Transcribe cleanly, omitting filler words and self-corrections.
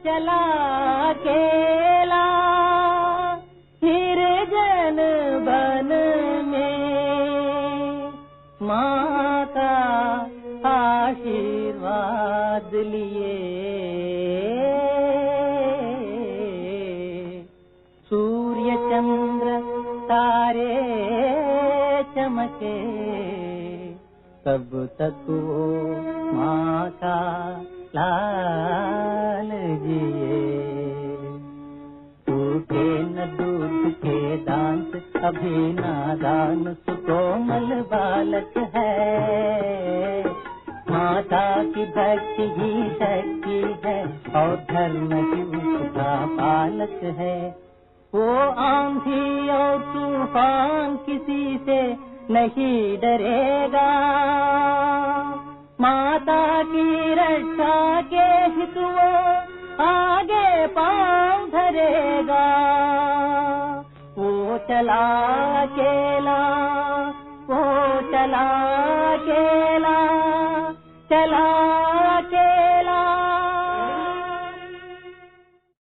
चला अकेला निर्जन वन में, माँ का आशीर्वाद लिए सूर्य चंद्र तारे चमके, तब तक वो माँ का लाल जिए। टूटे न दूध के दांत, अभी नादान सुकोमल बालक है। माता की भक्ति ही शक्ति है और धर्म ही उसका पालक है। वो आंधी और तूफान किसी से नहीं डरेगा, माता की रक्षा के हित वो आगे पांव धरेगा। वो चला अकेला, वो चला अकेला, चला